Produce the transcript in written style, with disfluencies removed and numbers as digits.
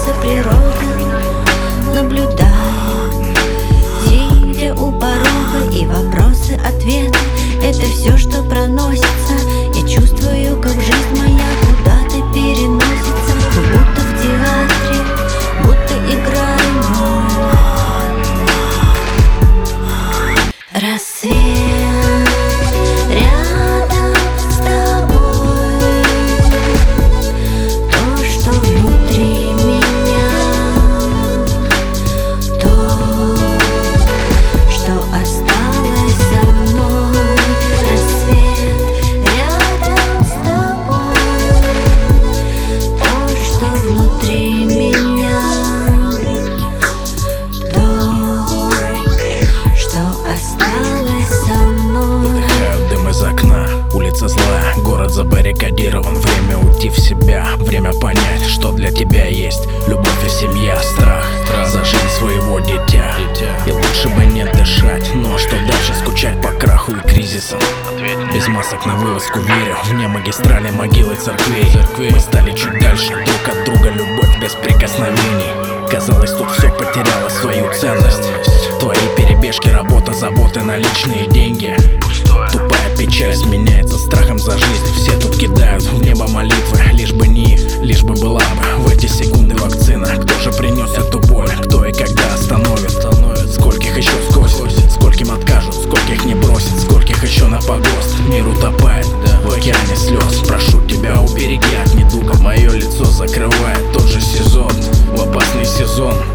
улыбается природа, наблюдая, сидя у порога, и вопросы-ответы — это все, что проносится. Я чувствую, как жизнь моя куда-то переносится, как будто в театре, будто играем рассвет. Рядом с тобой то, что внутри меня, то, что осталось со мной. Рассвет рядом с тобой, то, что внутри меня, то, что осталось со мной. Выдыхаю дым из окна, улица злая, город забаррикадирован. Время уйти в себя, время понять, что для тебя есть любовь и семья. Страх за жизнь своего дитя, и лучше бы не дышать. Но что дальше, скучать по краху и кризисам? Без масок на вывозку верю, вне магистрали, могилы, церквей. Мы стали чуть дальше друг от друга, любовь без прикосновений. Казалось, тут все потеряло свою ценность. Твои перебежки, работа, заботы, наличные деньги. Тупая печаль сменяется страхом за жизнь. Все тут кидают в небо молитвы, лишь бы не, лишь бы была бы в эти секунды вакцина. Кто же принес эту боль, кто и когда остановит? Скольких еще скосит, скольким откажут, скольких не бросит, скольких еще на погост. Мир утопает в океане слез. Прошу тебя, убереги от недуга. Мое лицо закрывает тот же сезон, в опасный сезон.